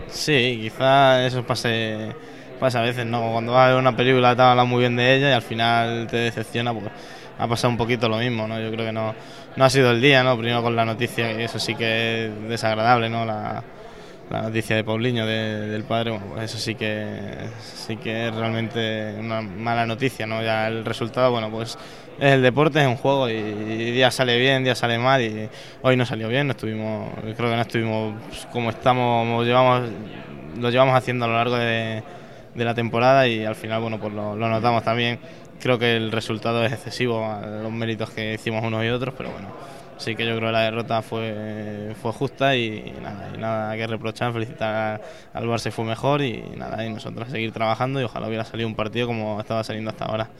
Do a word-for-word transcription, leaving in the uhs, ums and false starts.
Sí, quizás eso pase, pasa a veces, ¿no? Cuando vas a ver una película te hablan muy bien de ella y al final te decepciona, pues ha pasado un poquito lo mismo, ¿no? Yo creo que no, no ha sido el día, ¿no? Primero con la noticia, y eso sí que es desagradable, ¿no? La, la noticia de Paulinho, de- del padre, bueno, pues eso sí que sí que es realmente una mala noticia, ¿no? Ya el resultado, bueno, pues es el deporte, es un juego y, y día sale bien, día sale mal y hoy no salió bien, no estuvimos, creo que no estuvimos pues, como estamos, como llevamos, lo llevamos haciendo a lo largo de, de la temporada y al final, bueno, pues lo, lo notamos también. Creo que el resultado es excesivo a los méritos que hicimos unos y otros, pero bueno, sí que yo creo que la derrota fue, fue justa y, y nada, y nada que reprochar, felicitar al Barça, fue mejor y nada, y nosotros a seguir trabajando y ojalá hubiera salido un partido como estaba saliendo hasta ahora.